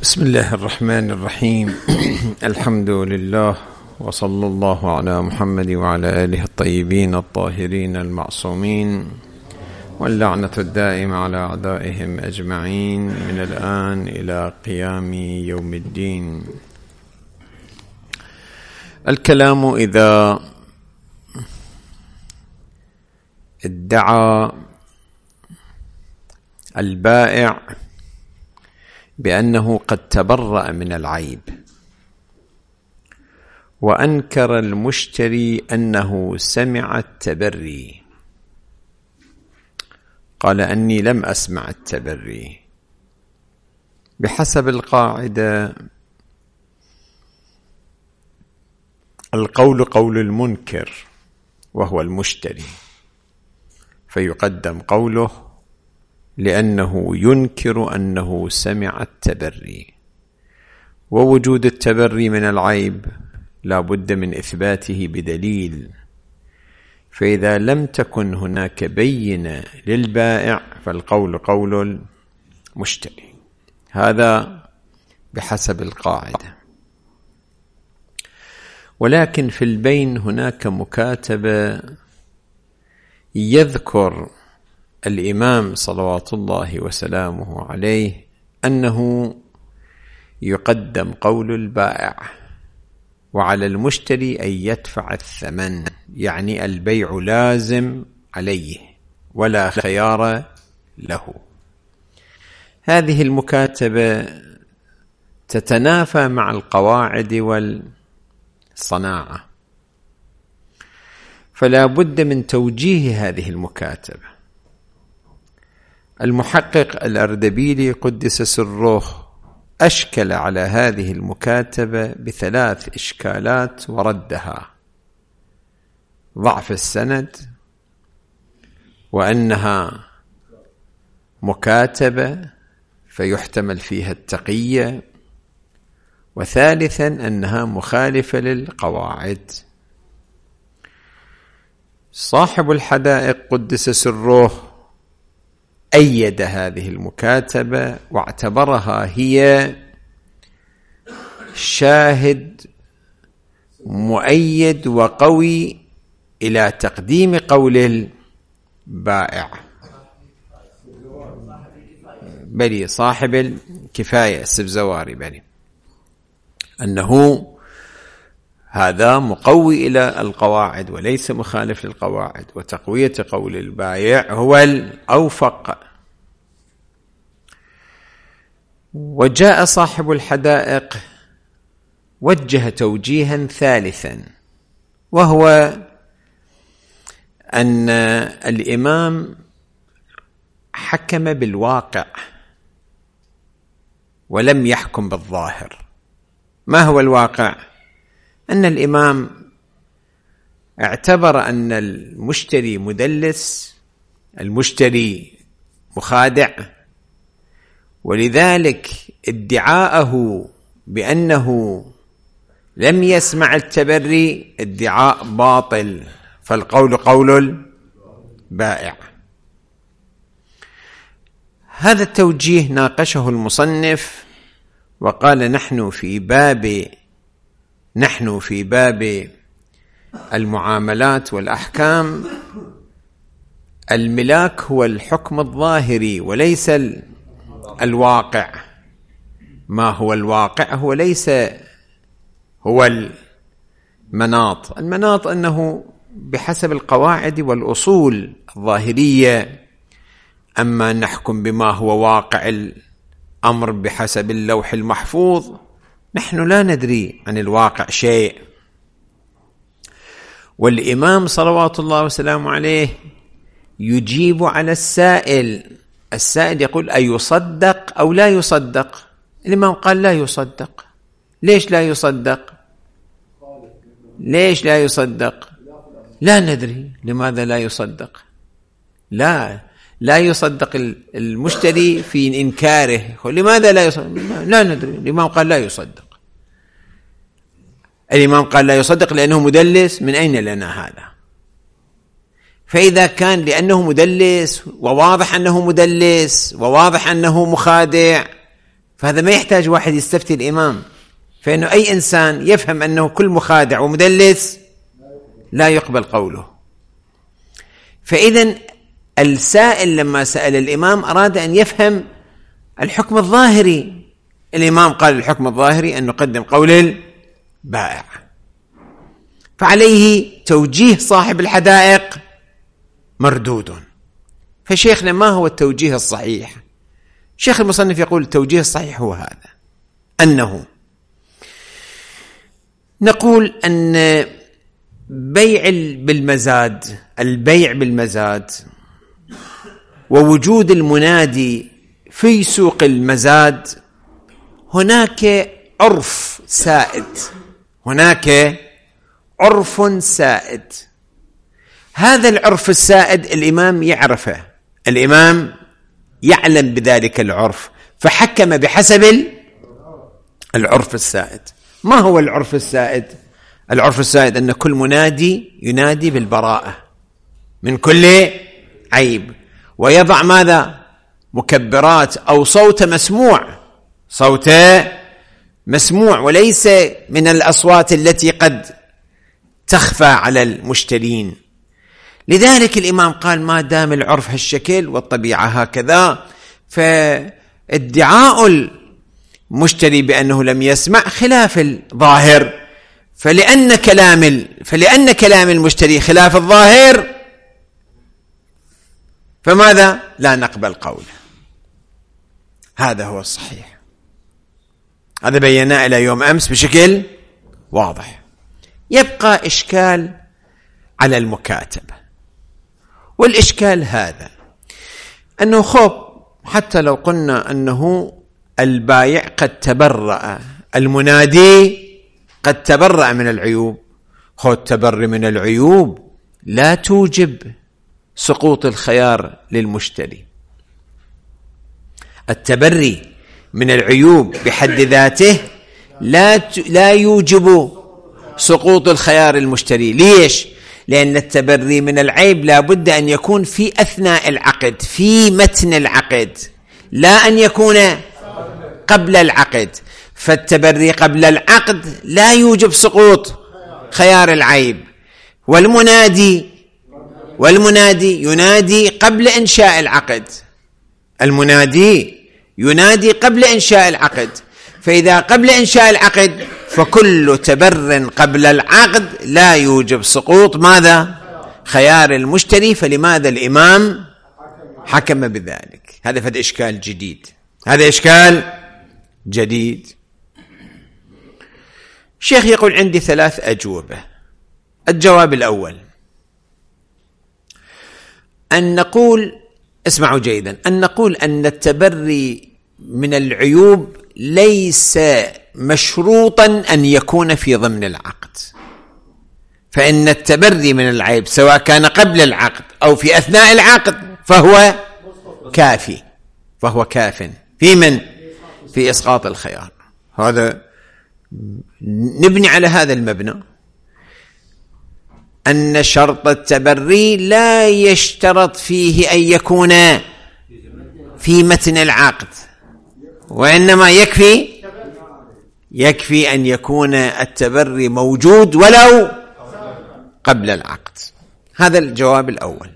بسم الله الرحمن الرحيم. الحمد لله، وصلى الله على محمد وعلى آله الطيبين الطاهرين المعصومين، واللعنة الدائمة على أعدائهم أجمعين من الآن إلى قيام يوم الدين. الكلام إذا ادعى البائع بأنه قد تبرأ من العيب، وأنكر المشتري أنه سمع التبري، قال أني لم أسمع التبري، بحسب القاعدة القول قول المنكر وهو المشتري، فيقدم قوله لأنه ينكر أنه سمع التبري، ووجود التبري من العيب لا بد من إثباته بدليل، فإذا لم تكن هناك بينة للبائع فالقول قول المشتري، هذا بحسب القاعدة. ولكن في البين هناك مكاتبة يذكر الإمام صلوات الله وسلامه عليه أنه يقدم قول البائع، وعلى المشتري أن يدفع الثمن، يعني البيع لازم عليه ولا خيار له. هذه المكاتبة تتنافى مع القواعد والصناعة، فلا بد من توجيه هذه المكاتبة. المحقق الأردبيلي قدس سره أشكل على هذه المكاتبة ب3 إشكالات وردها: ضعف السند، وأنها مكاتبة فيحتمل فيها التقية، وثالثا أنها مخالفة للقواعد. صاحب الحدائق قدس سره أيد هذه المكاتبة واعتبرها هي شاهد مؤيد وقوي إلى تقديم قول البائع، بلي صاحب الكفاية السبزواري، بلي أنه هذا مقوي إلى القواعد وليس مخالف للقواعد، وتقوية قول البائع هو الأوفق. وجاء صاحب الحدائق وجه توجيها ثالثا، وهو أن الإمام حكم بالواقع ولم يحكم بالظاهر. ما هو الواقع؟ أن الإمام اعتبر أن المشتري مدلس، المشتري مخادع، ولذلك ادعاءه بأنه لم يسمع التبري ادعاء باطل، فالقول قول البائع. هذا التوجيه ناقشه المصنف وقال: نحن في باب المعاملات والأحكام، الملاك هو الحكم الظاهري وليس الواقع. ما هو الواقع؟ هو ليس هو المناط أنه بحسب القواعد والأصول الظاهرية، أما نحكم بما هو واقع الأمر بحسب اللوح المحفوظ، نحن لا ندري عن الواقع شيء. والإمام صلوات الله وسلامه عليه يجيب على السائل يقول: أيصدق أو لا يصدق؟ الإمام قال: لا يصدق. ليش لا يصدق؟ لا ندري لماذا لا يصدق. لا يصدق المشتري في إنكاره. لماذا لا يصدق؟ لا ندري. الإمام قال: لا يصدق. الإمام قال: لا يصدق لأنه مدلس. من أين لنا هذا؟ فإذا كان لأنه مدلس وواضح أنه مدلس وواضح أنه مخادع، فهذا ما يحتاج واحد يستفتي الإمام، فإنه أي إنسان يفهم أنه كل مخادع ومدلس لا يقبل قوله. فإذن السائل لما سأل الإمام أراد أن يفهم الحكم الظاهري. الإمام قال الحكم الظاهري أن نقدم قول البائع، فعليه توجيه صاحب الحدائق مردود. فشيخنا ما هو التوجيه الصحيح؟ شيخ المصنف يقول التوجيه الصحيح هو هذا، أنه نقول أن البيع بالمزاد ووجود المنادي في سوق المزاد هناك عرف سائد. هذا العرف السائد الإمام يعرفه، الإمام يعلم بذلك العرف، فحكم بحسب العرف السائد. ما هو العرف السائد؟ العرف السائد أن كل منادي ينادي بالبراءة من كل عيب، ويضع ماذا؟ مكبرات أو صوت مسموع وليس من الأصوات التي قد تخفى على المشترين. لذلك الإمام قال ما دام العرف هالشكل والطبيعة هكذا، فادعاء المشتري بأنه لم يسمع خلاف الظاهر، فلأن كلام المشتري خلاف الظاهر فماذا؟ لا نقبل قوله. هذا هو الصحيح، هذا بيناه إلى يوم أمس بشكل واضح. يبقى إشكال على المكاتبة، والإشكال هذا أنه حتى لو قلنا أنه البايع قد تبرأ، المنادي قد تبرأ من العيوب، التبري من العيوب لا توجب سقوط الخيار للمشتري. التبري من العيوب بحد ذاته لا يوجب سقوط الخيار المشتري. ليش؟ لأن التبري من العيب لا بد أن يكون في أثناء العقد، في متن العقد، لا أن يكون قبل العقد. فالتبري قبل العقد لا يوجب سقوط خيار العيب. والمنادي ينادي قبل إنشاء العقد، المنادي ينادي قبل إنشاء العقد. فإذا قبل إنشاء العقد فكل تبر قبل العقد لا يوجب سقوط ماذا؟ خيار المشتري. فلماذا الإمام حكم بذلك؟ هذا فد إشكال جديد، هذا إشكال جديد. الشيخ يقول عندي 3 أجوبة. الجواب الأول أن نقول، اسمعوا جيدا، أن نقول أن التبري من العيوب ليس مشروطا أن يكون في ضمن العقد. فإن التبري من العيب سواء كان قبل العقد أو في أثناء العقد فهو كاف في إسقاط الخيار. هذا نبني على هذا المبنى أن شرط التبري لا يشترط فيه أن يكون في متن العقد، وإنما يكفي أن يكون التبري موجود ولو قبل العقد. هذا الجواب الأول.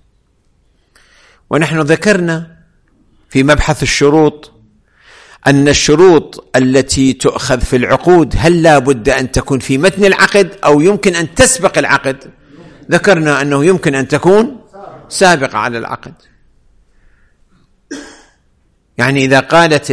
ونحن ذكرنا في مبحث الشروط أن الشروط التي تؤخذ في العقود هل لا بد أن تكون في متن العقد أو يمكن أن تسبق العقد؟ ذكرنا أنه يمكن أن تكون سابقة على العقد. يعني إذا قالت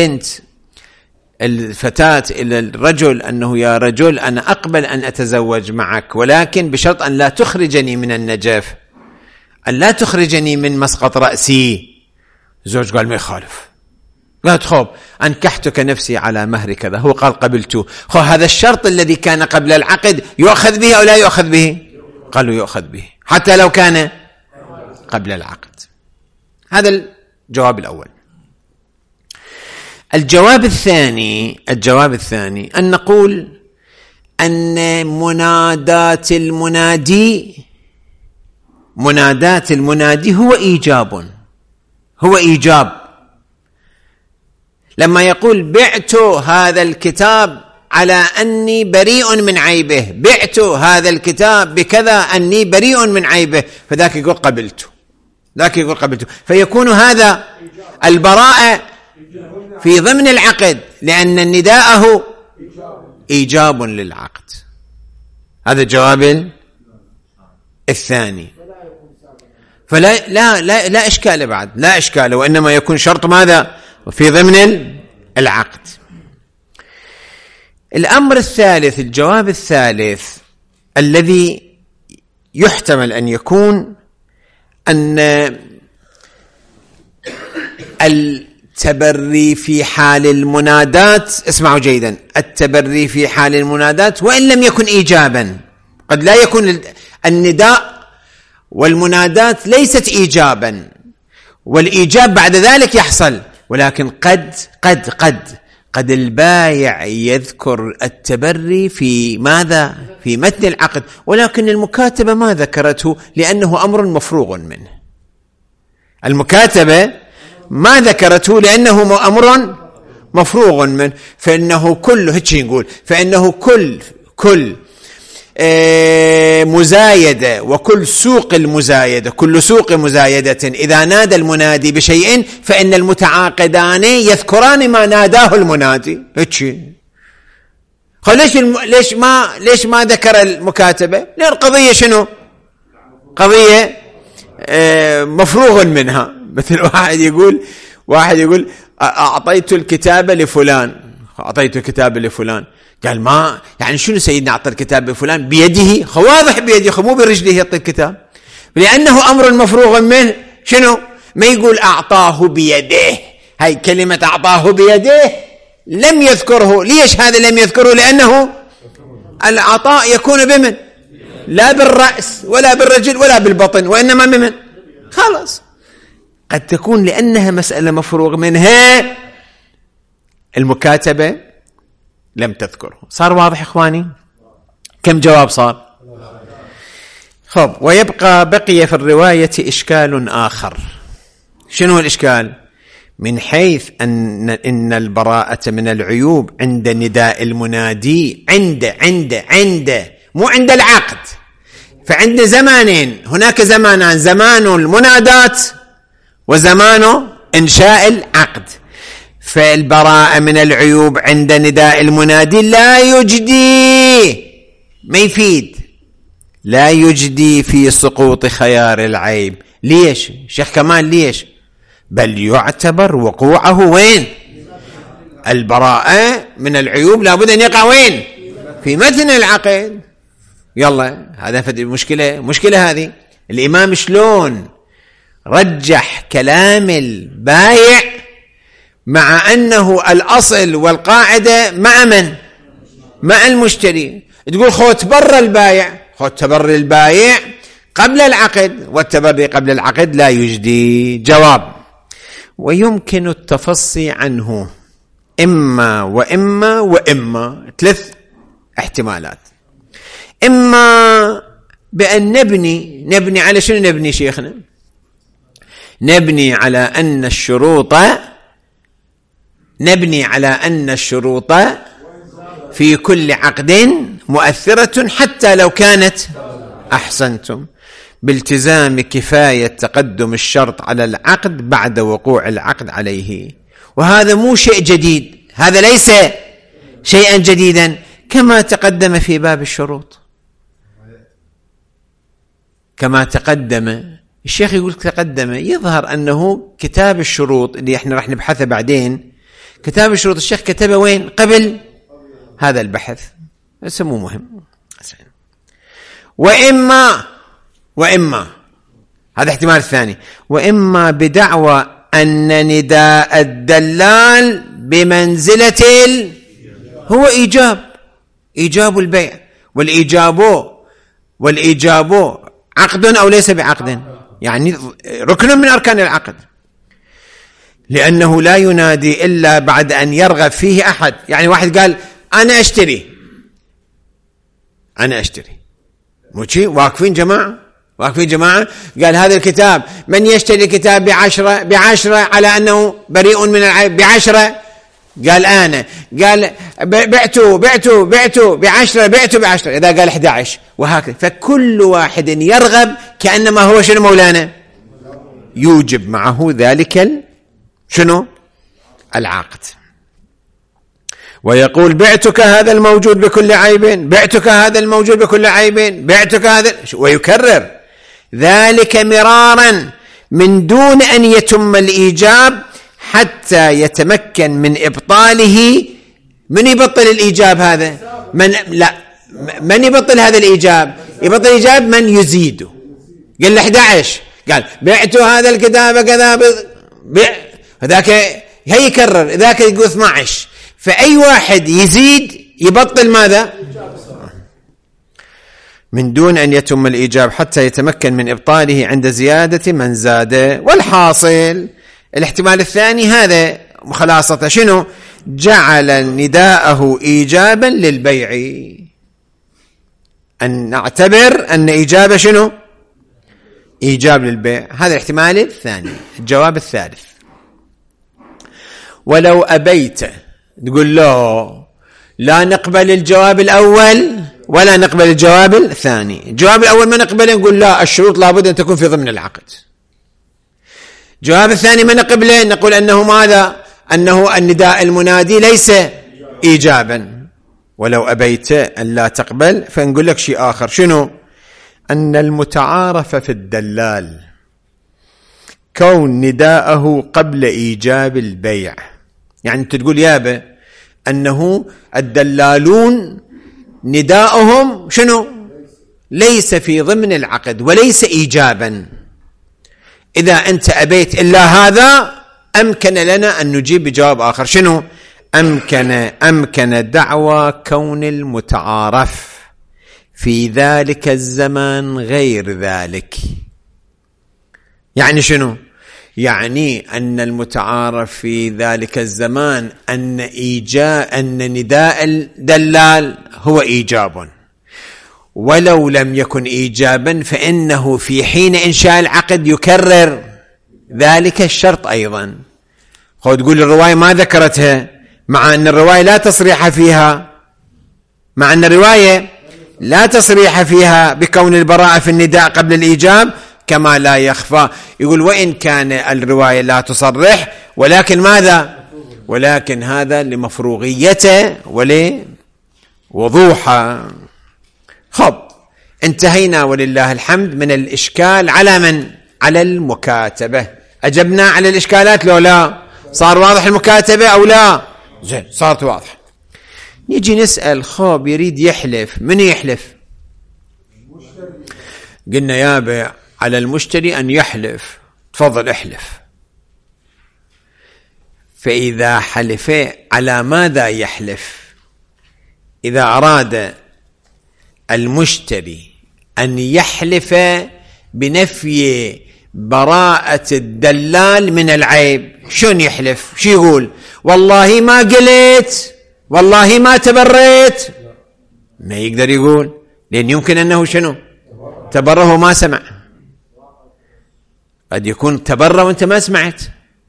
الفتاة إلى الرجل أنه يا رجل أنا أقبل أن أتزوج معك، ولكن بشرط أن لا تخرجني من النجف، أن لا تخرجني من مسقط رأسي. الزوج قال ما يخالف، قالت أنكحتك نفسي على مهر كذا، هو قال قبلته. هذا الشرط الذي كان قبل العقد يؤخذ به أو لا يؤخذ به؟ قالوا يؤخذ به حتى لو كان قبل العقد. هذا الجواب الأول. الجواب الثاني أن نقول أن منادات المنادي هو إيجاب، لما يقول بعت هذا الكتاب على أني بريء من عيبه، بعت هذا الكتاب بكذا أني بريء من عيبه، فذاك يقول قبلته، ذاك يقول قبلته، فيكون هذا البراءة في ضمن العقد، لأن نداءه إيجاب للعقد. هذا الجواب الثاني. فلا لا لا لا إشكال بعد، لا إشكال، وإنما يكون شرط ماذا؟ في ضمن العقد. الأمر الثالث، الجواب الثالث الذي يحتمل أن يكون أن التبري في حال المنادات، اسمعوا جيدا، التبري في حال المنادات وإن لم يكن إيجابا، قد لا يكون النداء والمنادات ليست إيجابا، والإيجاب بعد ذلك يحصل، ولكن قد البايع يذكر التبري في ماذا؟ في متن العقد، ولكن المكاتبة ما ذكرته لأنه أمر مفروغ منه. المكاتبة ما ذكرته لأنه أمر مفروغ منه، فإنه كله هيك نقول، فإنه كل مزايدة وكل سوق المزايدة، كل سوق مزايدة إذا نادى المنادي بشيء فإن المتعاقدان يذكران ما ناداه المنادي. ليش ما ذكر المكاتبة؟ لأن القضية شنو؟ قضية مفروغ منها. مثل واحد يقول أعطيت الكتاب لفلان، أعطيت الكتاب لفلان، قال ما يعني شنو سيدنا أعطى الكتاب لفلان؟ بيده، واضح بيده، مو برجله يعطي الكتاب، لأنه أمر مفروغ منه. شنو؟ ما يقول أعطاه بيده، هاي كلمة أعطاه بيده لم يذكره. ليش هذا لم يذكره؟ لأنه العطاء يكون بمن؟ لا بالرأس ولا بالرجل ولا بالبطن، وإنما بمن؟ خلاص. قد تكون لأنها مسألة مفروغ منها المكاتبة لم تذكره. صار واضح إخواني؟ كم جواب صار؟ خب، بقي في الرواية إشكال آخر. شنو الإشكال؟ من حيث إن البراءة من العيوب عند نداء المنادي، عند مو عند العقد، فعند زمانين، هناك زمانان، زمان المنادات وزمان إنشاء العقد. فالبراءة من العيوب عند نداء المنادي لا يجدي، ما يفيد، لا يجدي في سقوط خيار العيب. ليش شيخ كمال؟ ليش؟ بل يعتبر وقوعه وين؟ البراءة من العيوب لابد أن يقع وين؟ في متن العقد. يلا هذا مشكلة هذه. الإمام شلون رجح كلام البايع مع أنه الأصل والقاعدة مع من؟ مع المشتري. تقول خو تبر البايع، خو تبر البايع قبل العقد، والتبري قبل العقد لا يجدي. جواب: ويمكن التفصي عنه إما وإما وإما، 3 احتمالات. إما بأن نبني على شنو؟ نبني شيخنا، نبني على أن الشروط في كل عقد مؤثرة حتى لو كانت أحسنتم، بالتزام كفاية تقدم الشرط على العقد بعد وقوع العقد عليه. وهذا مو شيء جديد، هذا ليس شيئا جديدا، كما تقدم في باب الشروط، كما تقدم. الشيخ يقول تقدم، يظهر أنه كتاب الشروط اللي احنا راح نبحثه بعدين، كتاب الشروط الشيخ كتبه وين؟ قبل هذا البحث، بس مو مهم. وإما هذا احتمال الثاني، وإما بدعوى أن نداء الدلال بمنزلة هو إيجاب البيع، والإيجاب عقد أو ليس بعقد، يعني ركن من أركان العقد، لأنه لا ينادي إلا بعد أن يرغب فيه أحد. يعني واحد قال أنا أشتري، موشي واقفين جماعة، قال هذا الكتاب من يشتري الكتاب ب10 على أنه بريء من العيب ب10، قال أنا، قال بعته ب10، بعته ب10، إذا قال 11 وهكذا. فكل واحد يرغب كأنما هو شنو مولانا يوجب معه ذلك شنو العقد. ويقول بعتك هذا الموجود بكل عيب، بعتك هذا الموجود بكل عيب، بعتك هذا، ويكرر ذلك مرارا من دون أن يتم الإيجاب حتى يتمكن من إبطاله. من يبطل الإيجاب هذا؟ من يبطل هذا الإيجاب؟ يبطل الإيجاب من يزيده. قال له 11، قال بعت هذا الكتاب كذا، ذاك هي يكرر، ذاك يقول 12. فأي واحد يزيد يبطل ماذا؟ من دون أن يتم الإيجاب حتى يتمكن من إبطاله عند زيادة من زاد. والحاصل الاحتمال الثاني هذا خلاصة شنو؟ جعل نداءه إيجابا للبيع، أن نعتبر أن إيجاب شنو؟ إيجاب للبيع. هذا الاحتمال الثاني. الجواب الثالث: ولو أبيت، تقول له لا نقبل الجواب الأول ولا نقبل الجواب الثاني. الجواب الأول ما نقبله، نقول لا، الشروط لابد أن تكون في ضمن العقد. الجواب الثاني ما نقبله، نقول أنه ماذا؟ أنه النداء المنادي ليس إيجابا. ولو أبيت أن لا تقبل فنقول لك شيء آخر. شنو؟ أن المتعارف في الدلال كون نداءه قبل إيجاب البيع. يعني تقول يابا أنه الدلالون نداءهم شنو؟ ليس في ضمن العقد وليس إيجابا. إذا أنت أبيت إلا هذا أمكن لنا أن نجيب بجواب آخر. شنو؟ أمكن دعوى كون المتعارف في ذلك الزمان غير ذلك. يعني شنو؟ يعني أن المتعارف في ذلك الزمان أن نداء الدلال هو إيجاب، ولو لم يكن إيجابا فإنه في حين إنشاء العقد يكرر ذلك الشرط أيضا. خذ تقول الرواية ما ذكرتها، مع أن الرواية لا تصريح فيها، بكون البراءة في النداء قبل الإيجاب، كما لا يخفى. يقول وإن كان الرواية لا تصرح، ولكن ماذا؟ ولكن هذا لمفروغيته ولوضوحه. خب، انتهينا ولله الحمد من الإشكال على من؟ على المكاتبة. أجبنا على الإشكالات لو لا؟ صار واضح المكاتبة أو لا؟ زين، صارت واضح. نيجي نسأل خب يريد يحلف، من يحلف؟ قلنا يابا على المشتري أن يحلف، تفضل احلف. فإذا حلف على ماذا يحلف؟ إذا أراد المشتري أن يحلف بنفي براءة الدلال من العيب، شون يحلف؟ شو يقول؟ والله ما قلت، والله ما تبريت. ما يقدر يقول، لأن يمكن أنه شنو؟ تبره وما سمع. قد يكون تبرى وانت ما سمعت،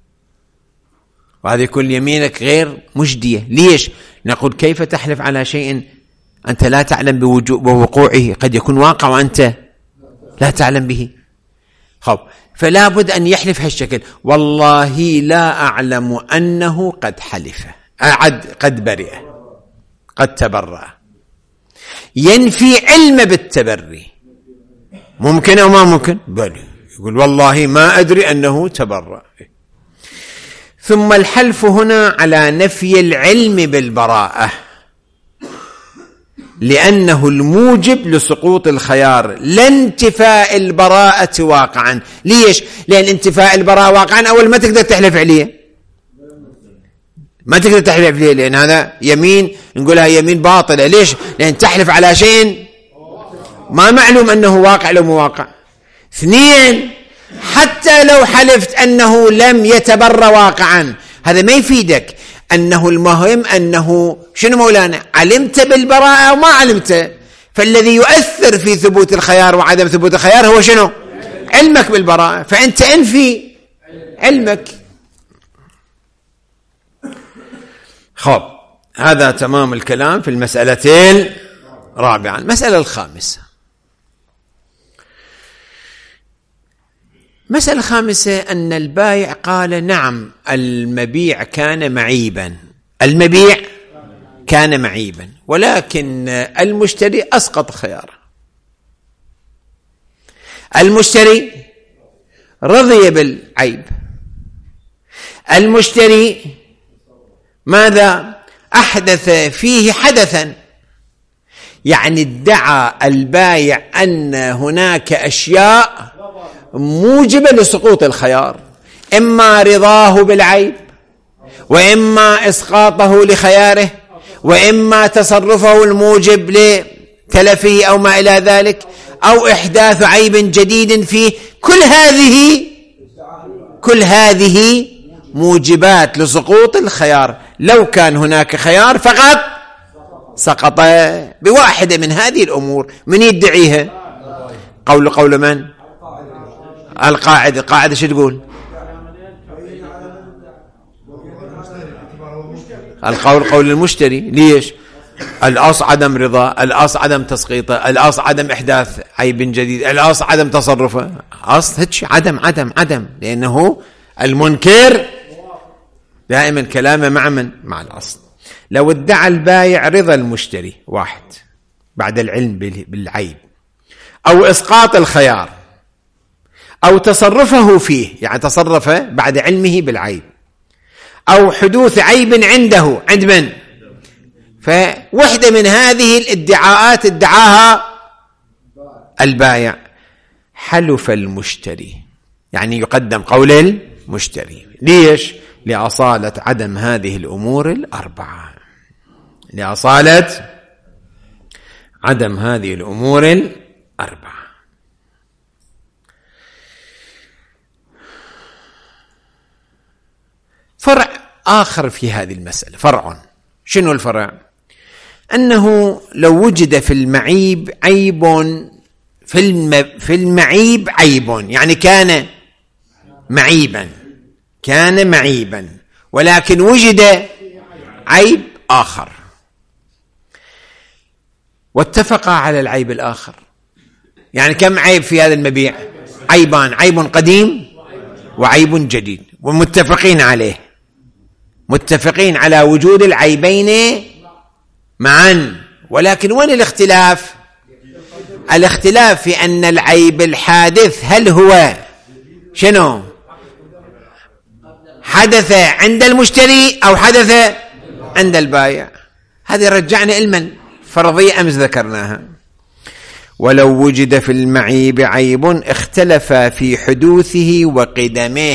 وهذا يكون يمينك غير مجدية. ليش؟ نقول كيف تحلف على شيء أنت لا تعلم بوقوعه؟ قد يكون واقع وأنت لا تعلم به. خب، فلا بد أن يحلف هالشكل، والله لا أعلم أنه قد حلف، قد برئ، قد تبرأ. ينفي علم بالتبري. ممكن أو ما ممكن؟ بل يقول والله ما أدري أنه تبرأ. ثم الحلف هنا على نفي العلم بالبراءة، لأنه الموجب لسقوط الخيار، لا انتفاء البراءة واقعا. ليش؟ لأن انتفاء البراءة واقعا أول ما تقدر تحلف عليه، ما تقدر تحلف عليه، لأن هذا يمين نقولها يمين باطلة. ليش؟ لأن تحلف على شيء ما معلوم أنه واقع لو مو واقع. 2، حتى لو حلفت أنه لم يتبرى واقعا، هذا ما يفيدك. أنه المهم أنه شنو مولانا؟ علمت بالبراءة أو ما علمت. فالذي يؤثر في ثبوت الخيار وعدم ثبوت الخيار هو شنو؟ علمك بالبراءة. فأنت انفي علمك. خب، هذا تمام الكلام في المسألتين الرابعة. المسألة الخامسة، المسألة الخامسة أن البائع قال نعم المبيع كان معيبا، المبيع كان معيبا، ولكن المشتري أسقط خياره. المشتري رضي بالعيب، المشتري ماذا؟ أحدث فيه حدثا، يعني ادعى البائع أن هناك أشياء موجبة لسقوط الخيار، إما رضاه بالعيب، وإما إسقاطه لخياره، وإما تصرفه الموجب لتلفه أو ما إلى ذلك، أو إحداث عيب جديد فيه. كل هذه موجبات لسقوط الخيار. لو كان هناك خيار فقط سقط بواحدة من هذه الأمور. من يدعيها؟ قول من؟ القاعدة شو تقول؟ قول المشتري. ليش؟ الأصل عدم رضا، الأصل عدم تسقيطه، الأصل عدم إحداث عيب جديد، الأصل عدم تصرفه. أصل هيك عدم، لأنه المنكر دائما كلامه مع الأصل. لو ادعى البائع رضا المشتري واحد بعد العلم بالعيب، أو إسقاط الخيار، أو تصرفه فيه، يعني تصرفه بعد علمه بالعيب، أو حدوث عيب عنده، عند من؟ فوحدة من هذه الادعاءات ادعاها البائع، حلف المشتري، يعني يقدم قول المشتري. ليش؟ لأصالة عدم هذه الأمور الأربعة، لأصالة عدم هذه الأمور الأربعة. فرع آخر في هذه المسألة، فرع. شنو الفرع؟ أنه لو وجد في المعيب عيب، في المعيب عيب، يعني كان معيبا، ولكن وجد عيب آخر، واتفقا على العيب الآخر. يعني كم عيب في هذا المبيع؟ عيبان، عيب قديم وعيب جديد، ومتفقين عليه، متفقين على وجود العيبين معا. ولكن وين الاختلاف؟ الاختلاف في أن العيب الحادث هل هو شنو؟ حدث عند المشتري أو حدث عند البائع. هذه رجعنا علما فرضية أمس ذكرناها. ولو وجد في المعيب عيب اختلف في حدوثه وقدمه،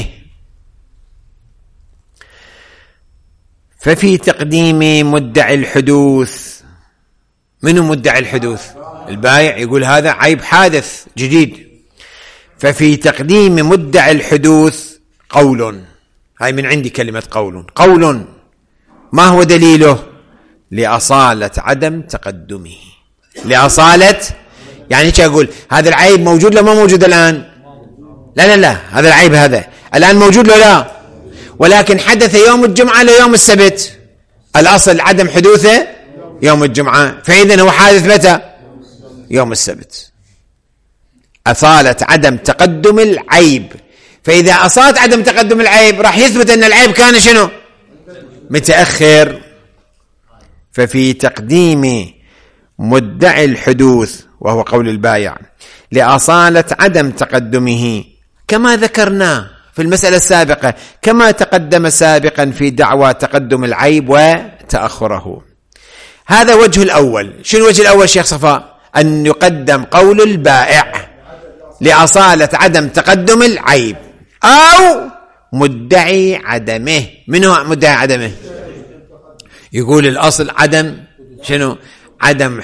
ففي تقديم مدعي الحدوث. منو مدعي الحدوث؟ البائع، يقول هذا عيب حادث جديد. ففي تقديم مدعي الحدوث قول، هاي من عندي كلمة قول، ما هو دليله؟ لأصالة عدم تقدمه. لأصالة، يعني ايش اقول؟ هذا العيب موجود لو ما موجود الآن؟ لا، هذا العيب هذا الآن موجود لو لا، ولكن حدث يوم الجمعة ليوم السبت. الأصل عدم حدوثه يوم الجمعة، فإذن هو حادث متى؟ يوم السبت. أصالة عدم تقدم العيب. فإذا أصالت عدم تقدم العيب راح يثبت أن العيب كان شنو؟ متأخر. ففي تقديم مدعي الحدوث، وهو قول البائع، لأصالة عدم تقدمه، كما ذكرنا في المسألة السابقة، كما تقدم سابقا في دعوى تقدم العيب وتأخره. هذا وجه الأول. شنو الوجه الأول شيخ صفاء؟ أن يقدم قول البائع لأصالة عدم تقدم العيب، أو مدعي عدمه. من هو مدعي عدمه؟ يقول الأصل عدم شنو؟ عدم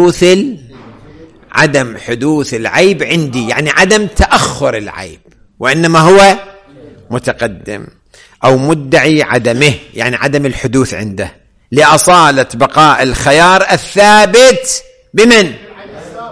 حدوث العيب عندي، يعني عدم تأخر العيب، وإنما هو متقدم. أو مدعي عدمه، يعني عدم الحدوث عنده، لأصالة بقاء الخيار الثابت بمن؟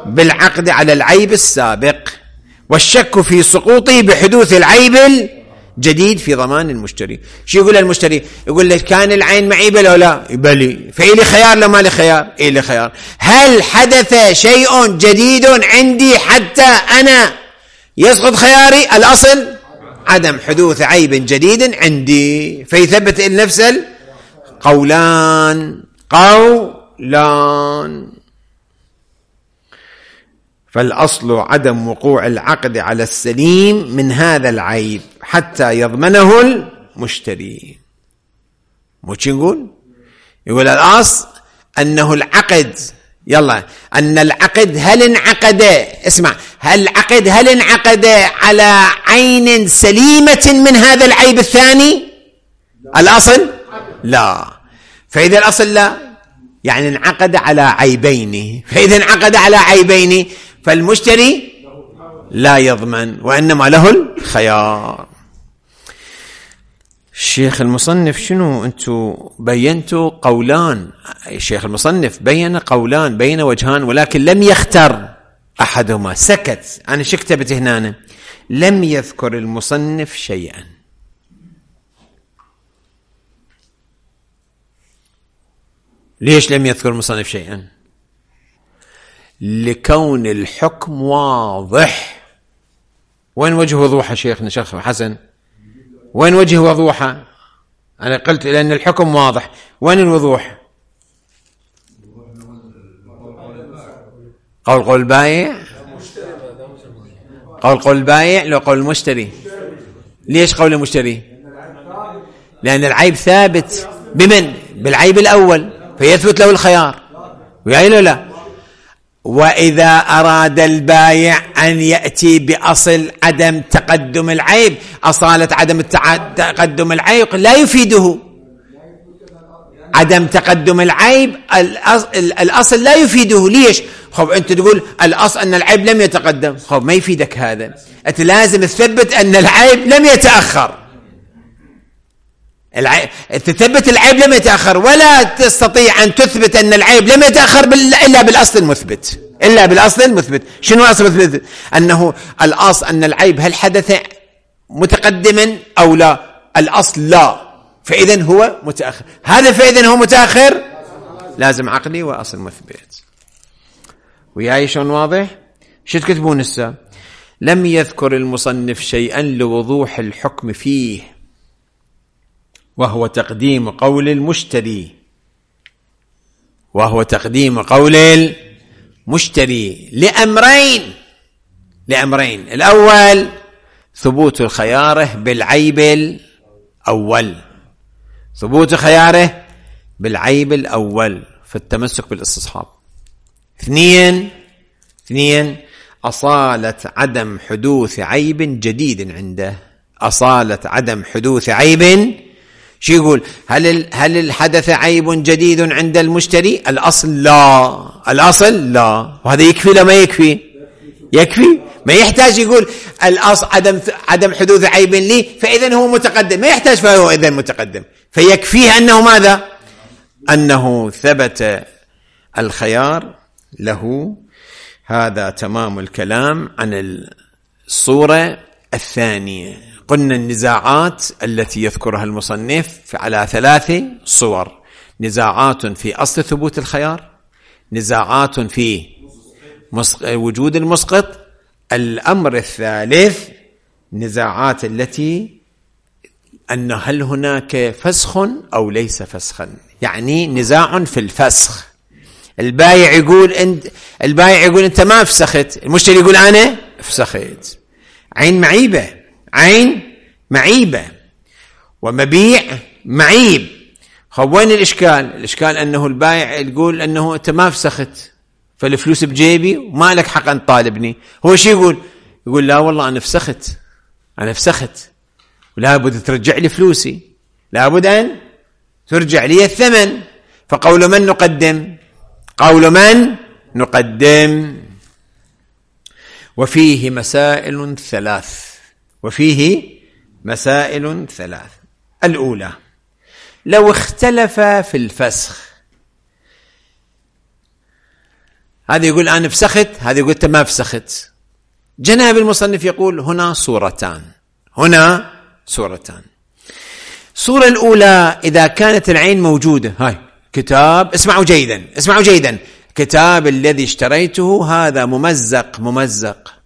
بالعقد على العيب السابق، والشك في سقوطه بحدوث العيب جديد في ضمان المشتري. شو يقول المشتري؟ يقول لك كان العين معيبة لو لا؟ بلي. فإلي خيار لو ما لي خيار؟ إلي خيار. هل حدث شيء جديد عندي حتى أنا يسقط خياري؟ الأصل عدم حدوث عيب جديد عندي، فيثبت النفس قولان. فالأصل عدم وقوع العقد على السليم من هذا العيب حتى يضمنه المشتري. مو نقول؟ يقول الأصل أنه العقد، أن العقد هل انعقد، اسمع، هل انعقد على عين سليمة من هذا العيب الثاني؟ الأصل لا. فإذا الأصل لا، يعني انعقد على عيبين. فإذا انعقد على عيبين فالمشتري لا يضمن، وإنما له الخيار. الشيخ المصنف شنو أنتم بينتوا قولان؟ الشيخ المصنف بين قولان، بين وجهان، ولكن لم يختر أحدهما، سكت. أنا شو كتبت هنا؟ لم يذكر المصنف شيئا. ليش لم يذكر المصنف شيئا؟ لكون الحكم واضح. وين وجه وضوحه شيخنا شيخ حسن؟ وين وجه وضوحه؟ أنا قلت لأن الحكم واضح. وين الوضوح؟ قول البائع، قول البائع لو قول المشتري. ليش قول المشتري؟ لأن العيب ثابت بمن؟ بالعيب الأول، فيثبت له الخيار. ويعني لا. وإذا أراد البائع أن يأتي بأصل عدم تقدم العيب، أصالة عدم تقدم العيب لا يفيده. عدم تقدم العيب الأصل لا يفيده. ليش؟ خب أنت تقول الأصل أن العيب لم يتقدم، خب ما يفيدك هذا. أنت لازم تثبت أن العيب لم يتأخر. تثبت العيب لم يتأخر، ولا تستطيع أن تثبت أن العيب لم يتأخر إلا بالأصل المثبت. شنو الأصل المثبت؟ أنه الأصل أن العيب هل حدث متقدما أو لا؟ الأصل لا، فإذن هو متأخر. هذا فإذن هو متأخر لازم عقلي وأصل مثبت. وياي شلون واضح؟ شو تكتبون هسه؟ لم يذكر المصنف شيئا لوضوح الحكم فيه، وهو تقديم قول المشتري، لأمرين. الأول ثبوت خياره بالعيب الأول، فالتمسك بالاستصحاب. اثنين أصالة عدم حدوث عيب جديد عنده. شو يقول؟ هل حدث عيب جديد عند المشتري؟ الأصل لا. وهذا يكفي لا ما يكفي؟ يكفي. ما يحتاج يقول الأصل عدم حدوث عيب لي فإذن هو متقدم، ما يحتاج فهو إذن متقدم، فيكفيه أنه ماذا؟ أنه ثبت الخيار له. هذا تمام الكلام عن الصورة الثانية. قلنا النزاعات التي يذكرها المصنف على 3 صور: نزاعات في أصل ثبوت الخيار، نزاعات في وجود المسقط، الأمر الثالث نزاعات التي أن هل هناك فسخ أو ليس فسخا، يعني نزاع في الفسخ. البائع يقول أنت ما فسخت، المشتري يقول أنا فسخت. عين معيبة ومبيع معيب. وين الإشكال أنه البائع يقول أنه أنت ما فسخت، فالفلوس بجيبي وما لك حق أن طالبني. هو شو يقول لا والله أنا فسخت ولا بد ترجع لي فلوسي، لا بد أن ترجع لي الثمن. فقول من نقدم؟ وفيه مسائل ثلاث. الأولى: لو اختلف في الفسخ، هذا يقول أنا فسخت، هذا يقول أنت ما فسخت. جناب المصنف يقول هنا صورتان، هنا صورتان. الصورة الأولى إذا كانت العين موجودة، هاي كتاب، اسمعوا جيدا، كتاب الذي اشتريته هذا ممزق.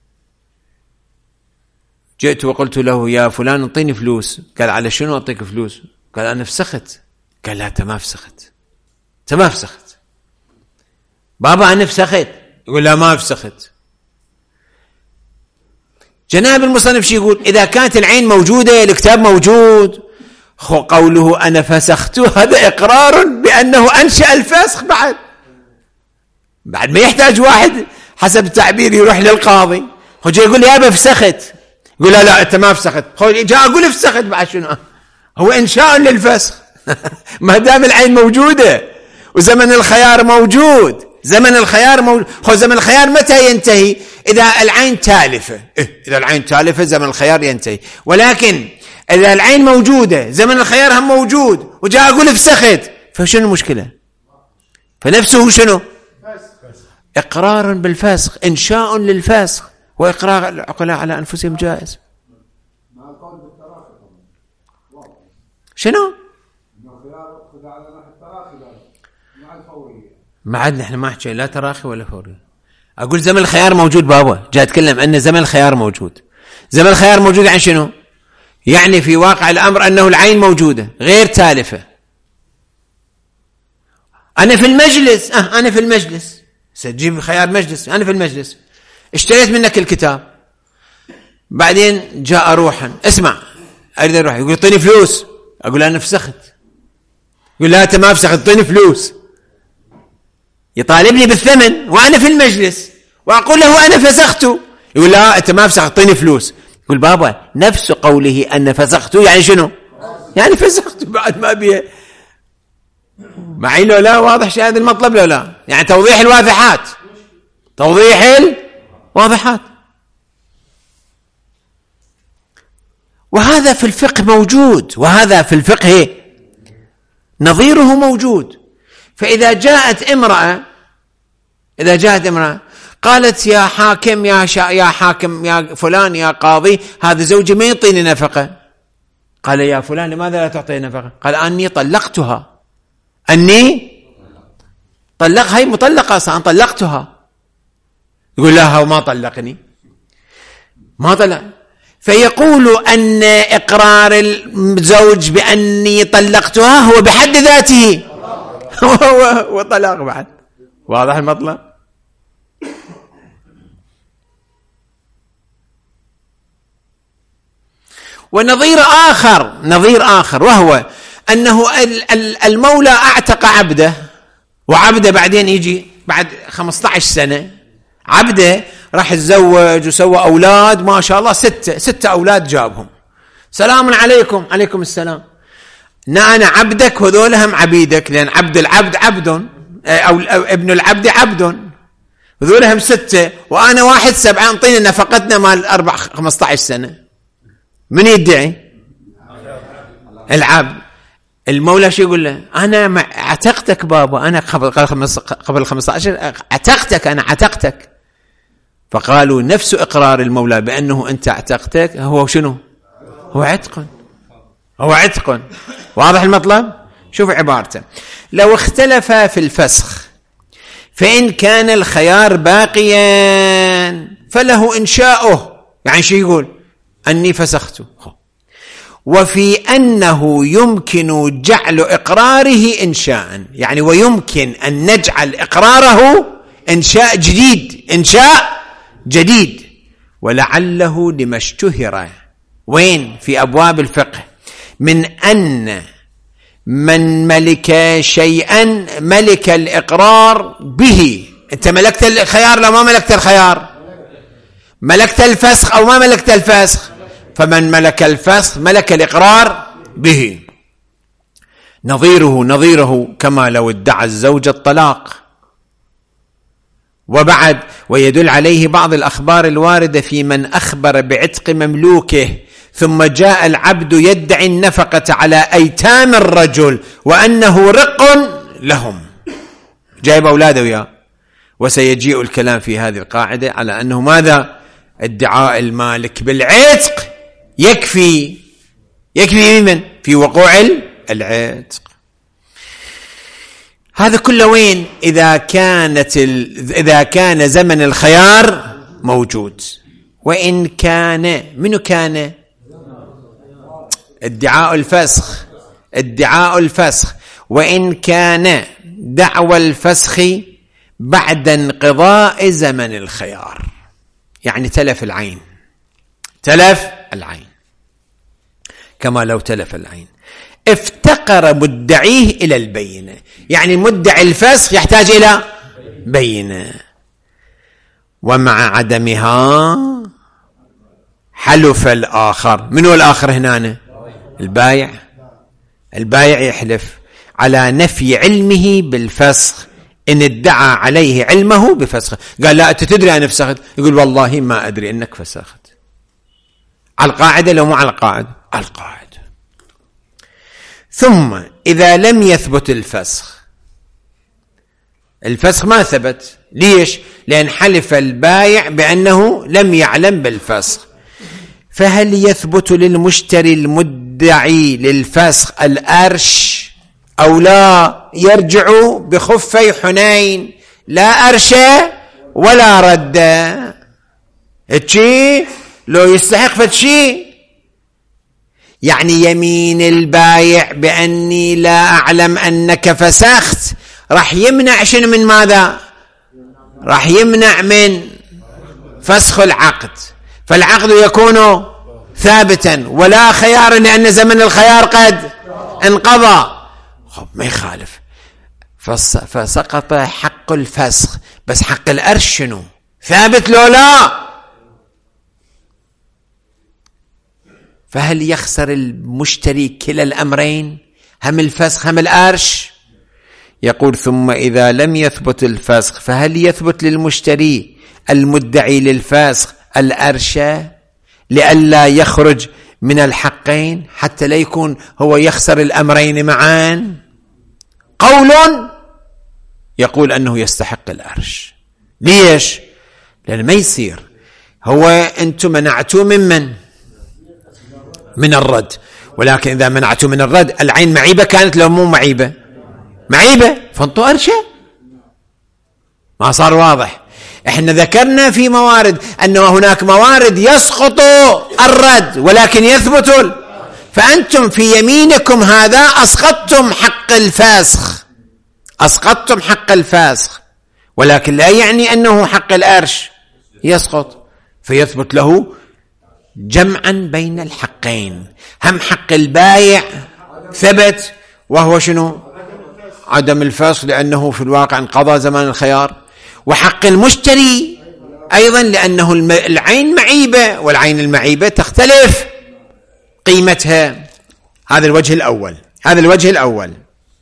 جئت وقلت له يا فلان اعطيني فلوس. قال على شنو أعطيك فلوس؟ قال أنا فسخت. قال لا أنت ما فسخت. بابا أنا فسخت. يقول لا ما فسخت. جناب المصنف شي يقول؟ إذا كانت العين موجودة الكتاب موجود، قوله أنا فسخت هذا إقرار بأنه أنشأ الفسخ. بعد ما يحتاج واحد حسب التعبير يروح للقاضي جاي يقول يا أبا فسخت، يقول لا أنت ما فسخت. جاء أقول فسخت بعد شنو؟ هو إنشاء للفسخ. ما دام العين موجودة وزمن الخيار موجود. زمن الخيار متى ينتهي؟ إذا العين تالفة. إذا العين تالفة زمن الخيار ينتهي. ولكن إذا العين موجودة زمن الخيار هم موجود وجاء أقول فسخت، فشنو المشكلة؟ فنفسه شنو؟ إقرار بالفسخ، إنشاء للفسخ، وإقرار العقلاء على أنفسهم جائز. شنو؟ ما عاد نحن ما حكي لا تراخي ولا فوري. أقول زمن الخيار موجود بابا، جاء أتكلم أن زمن الخيار موجود. زمن الخيار موجود يعني شنو؟ يعني في واقع الأمر أنه العين موجودة غير تالفة. أنا في المجلس سجيب خيار مجلس، أنا في المجلس اشتريت منك الكتاب، بعدين جاء روحا اسمع أريد أروح، يقول اعطيني فلوس. أقول أنا فسخت. يقول لا أنت ما فسخت، اعطيني فلوس. يطالبني بالثمن وأنا في المجلس وأقول له أنا فسخت. يقول لا أنت ما فسخت، اعطيني فلوس. يقول بابا نفس قوله أن فسخت يعني شنو؟ يعني فسخت بعد ما بيه. معي لو لا واضح شيء هذا المطلب لو لا؟ يعني توضيح الواضحات. وهذا في الفقه موجود، وهذا في الفقه نظيره موجود. فإذا جاءت امرأة قالت يا حاكم يا فلان يا قاضي هذا زوجي ما يعطيني نفقة. قال يا فلان لماذا لا تعطيني نفقة؟ قال أني طلقتها. هي مطلقة أصلا، طلقتها. يقول لا هو ما طلقني، ما طلق. فيقول أن إقرار الزوج بأني طلقتها هو بحد ذاته وطلاق بعد. واضح المطلب؟ ونظير آخر وهو أنه المولى أعتق عبده، وعبده بعدين يجي بعد 15 سنة عبده راح يتزوج وسوى أولاد ما شاء الله 6 أولاد جابهم. سلام عليكم السلام. أنا عبدك وذولهم عبيدك، لأن عبد العبد عبد أو ابن العبد عبد، وذولهم 6 وأنا 1 7. انطينا نفقتنا مال 15 سنة. من يدعي؟ العبد. المولى شو يقول له؟ أنا عتقتك بابا، أنا قبل 15 عتقتك. فقالوا نفس إقرار المولى بأنه أنت اعتقتك هو شنو؟ هو عتق. واضح المطلب؟ شوف عبارته: لو اختلف في الفسخ فإن كان الخيار باقيا فله إنشاؤه. يعني شو يقول؟ أني فسخته. وفي أنه يمكن جعل إقراره إنشاء، يعني ويمكن أن نجعل إقراره إنشاء جديد، ولعله لما اشتهر وين في أبواب الفقه من أن من ملك شيئا ملك الإقرار به. أنت ملكت الخيار لو ما ملكت الخيار، ملكت الفسخ أو ما ملكت الفسخ، فمن ملك الفسخ ملك الإقرار به. نظيره كما لو ادعى الزوج الطلاق. وبعد ويدل عليه بعض الأخبار الواردة في من أخبر بعتق مملوكه ثم جاء العبد يدعي النفقة على أيتام الرجل وأنه رق لهم، جايب أولاده وياه. وسيجيء الكلام في هذه القاعدة على أنه ماذا؟ ادعاء المالك بالعتق يكفي يكفي من في وقوع العتق. هذا كله وين؟ إذا كان زمن الخيار موجود. وإن كان منو كان ادعاء الفسخ وإن كان دعوى الفسخ بعد انقضاء زمن الخيار، يعني تلف العين كما لو تلف العين. افتقر مدعيه إلى البينة، يعني مدعي الفسخ يحتاج إلى بينة، ومع عدمها حلف الآخر. منو الآخر هنا؟ البايع يحلف على نفي علمه بالفسخ إن ادعى عليه علمه بفسخه. قال لا أنت تدري أنا فسخت، يقول والله ما أدري أنك فسخت. على القاعدة لو مو على القاعدة؟ على القاعدة. ثم إذا لم يثبت الفسخ ما ثبت. ليش؟ لأن حلف البايع بأنه لم يعلم بالفسخ. فهل يثبت للمشتري المدعي للفسخ الأرش أو لا؟ يرجع بخفي حنين، لا أرش ولا رد. اتشي لو يستحق فتشي، يعني يمين البايع بأني لا أعلم أنك فسخت راح يمنع شنو من ماذا؟ راح يمنع من فسخ العقد، فالعقد يكون ثابتا ولا خيار لأن زمن الخيار قد انقضى. ما يخالف، فسقط حق الفسخ، بس حق الأرش شنو؟ ثابت لو لا؟ فهل يخسر المشتري كلا الأمرين، هم الفسخ هم الأرش؟ يقول ثم إذا لم يثبت الفسخ فهل يثبت للمشتري المدعي للفسخ الأرش لئلا يخرج من الحقين، حتى لا يكون هو يخسر الأمرين معا؟ قول يقول أنه يستحق الأرش. ليش؟ لأن ما يصير هو أنتم منعتوا من الرد، ولكن إذا منعتوا من الرد العين معيبة كانت لو مو معيبة فانتوا أرشة، ما صار واضح. احنا ذكرنا في موارد أنه هناك موارد يسقط الرد ولكن يثبت، فأنتم في يمينكم هذا أسقطتم حق الفسخ، ولكن لا يعني أنه حق الأرش يسقط، فيثبت له جمعا بين الحقين. هم حق البايع ثبت وهو شنو؟ عدم الفسخ لأنه في الواقع انقضى زمان الخيار، وحق المشتري أيضا لأنه العين معيبة، والعين المعيبة تختلف قيمتها. هذا الوجه الأول.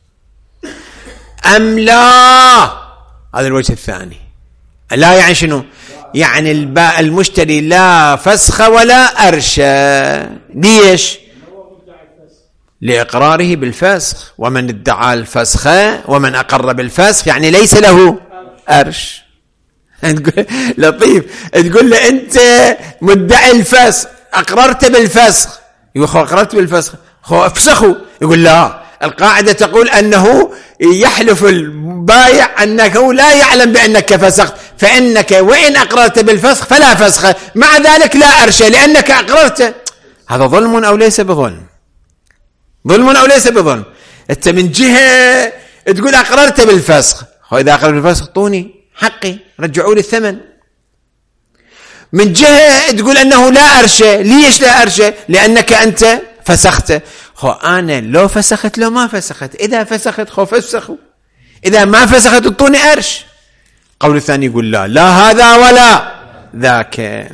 أم لا؟ هذا الوجه الثاني. لا يعني شنو؟ يعني المشتري لا فسخ ولا أرش. ليش؟ لإقراره بالفسخ، ومن ادعى الفسخ ومن أقر بالفسخ يعني ليس له أرش. لطيف، تقول له أنت مدعي الفسخ أقررت بالفسخ، يقول أقررت بالفسخ افسخوا، يقول لا، القاعدة تقول أنه يحلف البايع أنه لا يعلم بأنك فسخت، فإنك وإن أقررت بالفسخ فلا فسخ، مع ذلك لا أرش لأنك أقررت. هذا ظلم أو ليس بظلم؟ أنت من جهة تقول أقررت بالفسخ، إذا أقررت بالفسخ طوني حقي، رجعوا لي الثمن. من جهة تقول أنه لا أرش. ليش لا أرش؟ لأنك أنت فسخت. أنا لو فسخت لو ما فسخت، إذا فسخت فسخوا، إذا ما فسخت اعطوني أرش. قول الثاني يقول لا هذا ولا ذاك.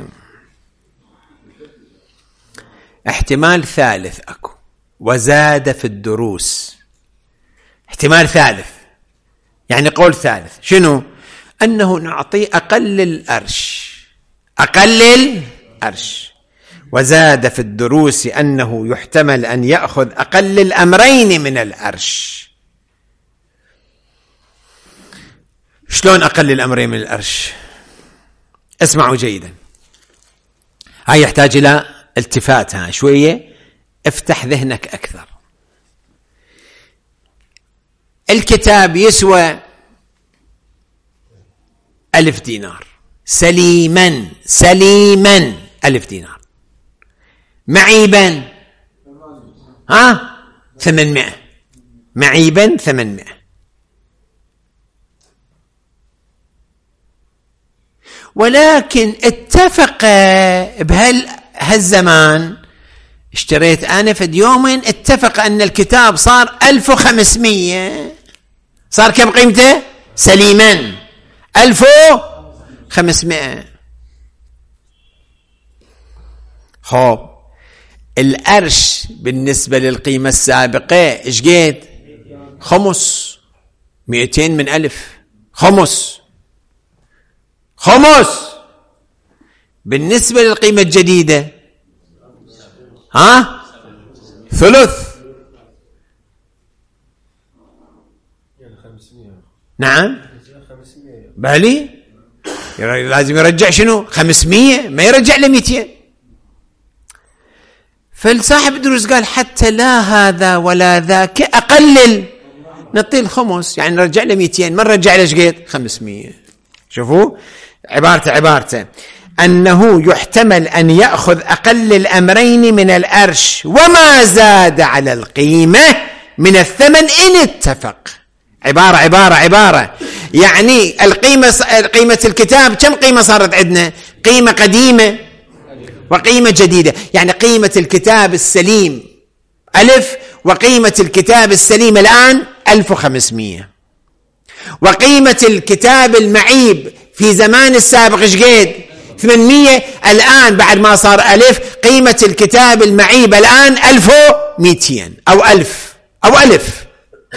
احتمال ثالث أكو، وزاد في الدروس. احتمال ثالث يعني قول ثالث شنو؟ أنه نعطي أقل الأرش، وزاد في الدروس أنه يحتمل أن يأخذ أقل الأمرين من الأرش. شلون أقل الأمرين من الأرش؟ اسمعوا جيدا، هاي يحتاج إلى التفات شوية. افتح ذهنك أكثر. الكتاب يسوى 1000 دينار سليما 1000 دينار. معيبا 800. معيبا 800. ولكن اتفق بهالزمان، اشتريت أنا فد يومين، اتفق أن الكتاب صار 1500. صار كم قيمته؟ سليما 1500. خوب الأرش بالنسبة للقيمة السابقة إيش قد؟ خمس. 200 من 1000 خمس. بالنسبة للقيمة الجديدة ثلث. نعم بالي لازم يرجع شنو؟ 500، ما يرجع ل 200. فالصاحب الدروس قال حتى لا هذا ولا ذاك أقلل، نعطيه الخمس، يعني نرجع له 200، ما نرجع له قد 500. شوفوا عبارته أنه يحتمل أن يأخذ أقل الأمرين من الأرش وما زاد على القيمة من الثمن إن اتفق. عبارة يعني قيمة الكتاب كم قيمة صارت عندنا؟ قيمة قديمة وقيمة جديدة. يعني قيمة الكتاب السليم 1000 وقيمة الكتاب السليم الآن 1500. وقيمة الكتاب المعيب في زمان السابق ايش قد؟ 800. الآن بعد ما صار 1000 قيمة الكتاب المعيب الآن 1200 أو 1000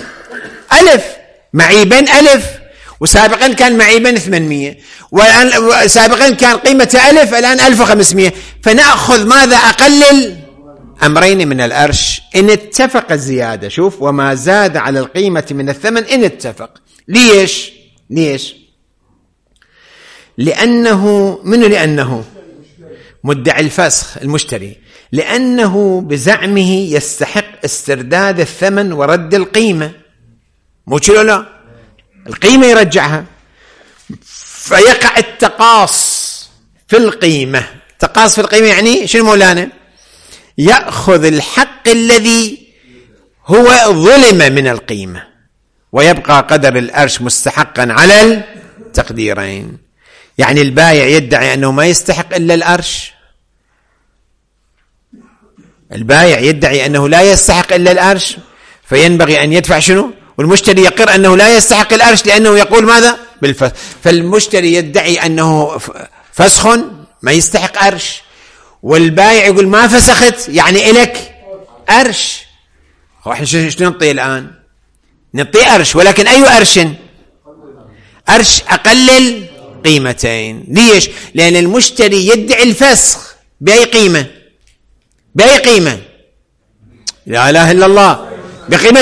معيبا 1000، وسابقا كان معيبا 800، والآن سابقا كان قيمة 1000 الآن 1500. فنأخذ ماذا؟ أقلل أمرين من الأرش إن اتفق الزيادة. شوف، وما زاد على القيمة من الثمن إن اتفق. ليش؟ لأنه مدعي الفسخ المشتري، لأنه بزعمه يستحق استرداد الثمن ورد القيمة. مو كده؟ لا، القيمة يرجعها. فيقع التقاص في القيمة. تقاص في القيمة يعني شنو مولانا؟ يأخذ الحق الذي هو ظلم من القيمة، ويبقى قدر الأرش مستحقا على التقديرين. يعني البائع يدعي أنه ما يستحق إلا الأرش، البائع يدعي أنه لا يستحق إلا الأرش، فينبغي أن يدفع شنو؟ والمشتري يقر أنه لا يستحق الأرش لأنه يقول ماذا؟ بالفسخ. فالمشتري يدعي أنه فسخ ما يستحق أرش، والبائع يقول ما فسخت يعني إلك أرش. احنا شنو نعطيه الآن؟ نعطيه أرش، ولكن أي أرش؟ أرش أقلل قيمتين. ليش؟ لأن المشتري يدعي الفسخ بأي قيمة؟ لا إله إلا الله، بقيمة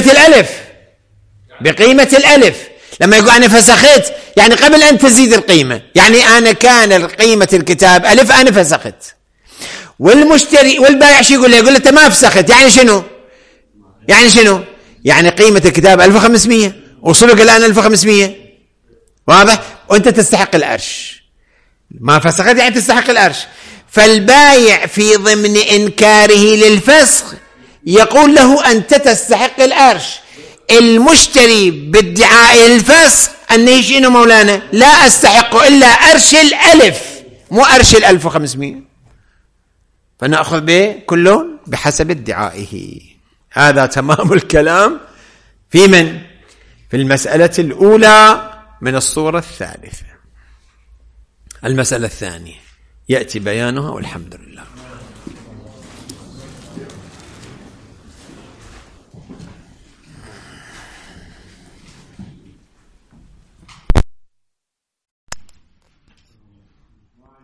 الألف. لما يقول أنا فسخت يعني قبل أن تزيد القيمة، يعني أنا كان قيمة الكتاب 1000 أنا فسخت. والمشتري والبائع شو يقول له؟ يقول له أنت ما فسخت. يعني شنو؟ يعني قيمة الكتاب 1500 وصلك الآن 1500. واضح؟ وأنت تستحق الأرش. ما فسخت يعني تستحق الأرش. فالبائع في ضمن إنكاره للفسخ يقول له أنت تستحق الأرش. المشتري بادعاء الفسخ أنه شنو مولانا؟ لا أستحق إلا أرش الألف، مو أرش 1500. فنأخذ به كل بحسب ادعائه. هذا تمام الكلام في من؟ في المسألة الأولى من الصورة الثالثة. المسألة الثانية يأتي بيانها والحمد لله.